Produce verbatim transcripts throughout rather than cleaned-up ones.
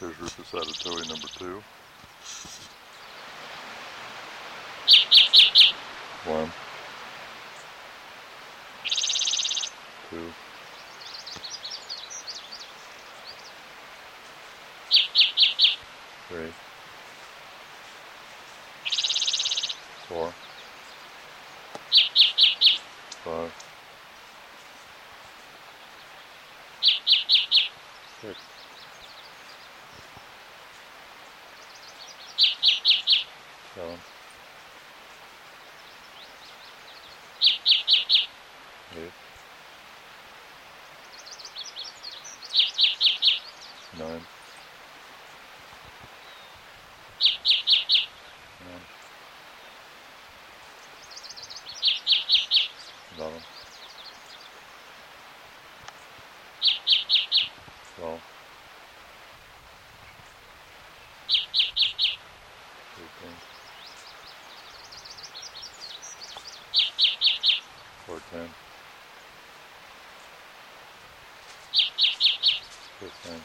Here's Rufus Adetoe number two. One. Two. Three. Four. Five. Six. Seven. Eight. Nine. Nine. Eleven. Twelve. Thirteen. Fourteen. Fifteen.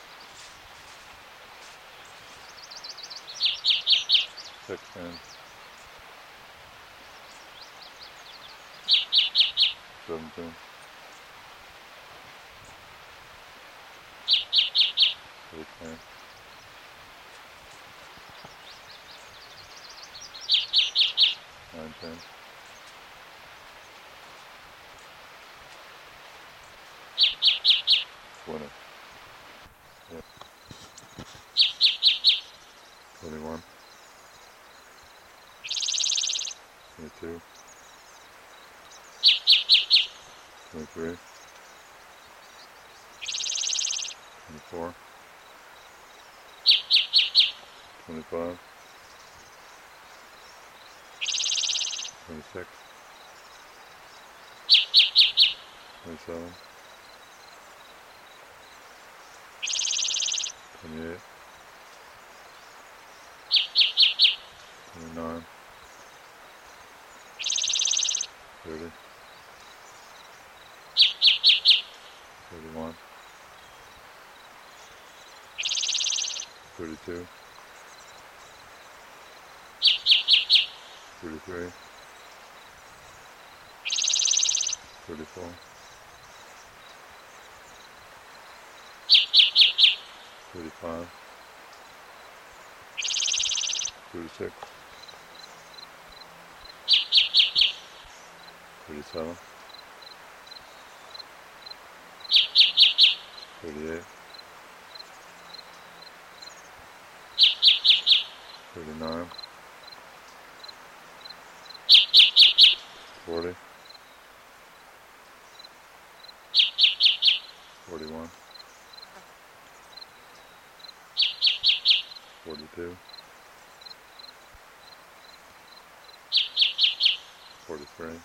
Sixteen. Seventeen. Eighteen. Nineteen. Twenty. Yep. Twenty-one. Twenty-two. Twenty-three. Twenty-four. Twenty-five. Twenty-six. Twenty-seven. Twenty-eight. Twenty-nine. Thirty. Thirty-one. Thirty-two. Thirty-three. Thirty-four. Thirty-five. Thirty-six. Thirty-seven. Thirty-eight. Thirty-nine. Forty. Forty-one. Forty-two. Forty-three.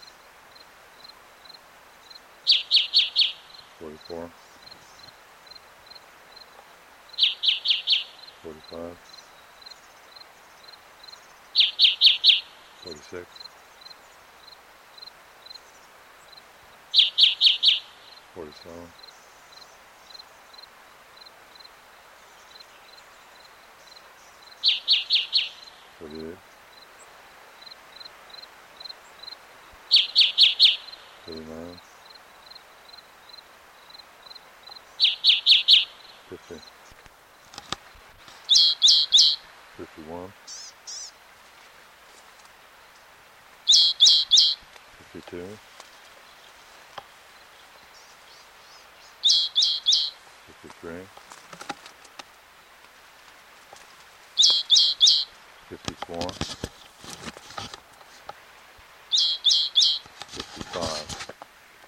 Forty-four. Forty-five. Forty-six. Forty-seven. Forty-eight. Forty-nine. Fifty. Fifty-one. Fifty-two. Fifty-three. Fifty-four.